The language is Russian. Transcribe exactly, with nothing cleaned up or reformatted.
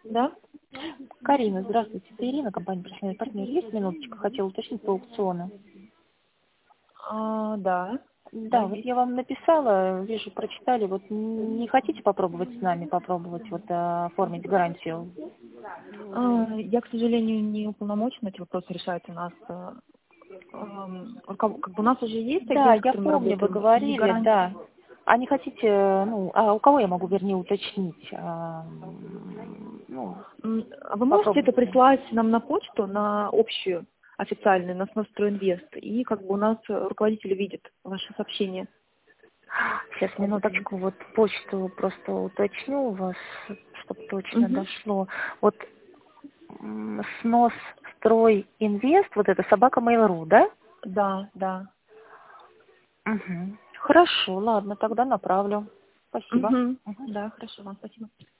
Да? Карина, здравствуйте. Это Ирина, компания «Профессиональный партнер». Есть минуточка? Хотела уточнить по аукциону. А, да. Да, Да, вот есть. я вам написала, вижу, прочитали. Вот не хотите попробовать с нами, попробовать вот э, оформить гарантию? А, я, к сожалению, не уполномочена эти вопросы решать. У нас а, ам, руков- как бы у нас уже есть Да, агент, с я которым мы помню, вы работаем, и говорили, гарантии. да. А не хотите, ну, а у кого я могу, вернее, уточнить? А, ну, М, а Вы можете это попробовать. прислать нам на почту, на общую, официальную, на Стройинвест, и как бы у нас руководитель видит ваши сообщения. Сейчас, минуточку, вот почту просто уточню у вас, чтобы точно Угу. дошло. Вот м, снос строй инвест, вот это собака Mail.ru, да? Да, да. Угу. Хорошо, ладно, тогда направлю. Спасибо. Угу. Мгм. Да, хорошо, вам спасибо.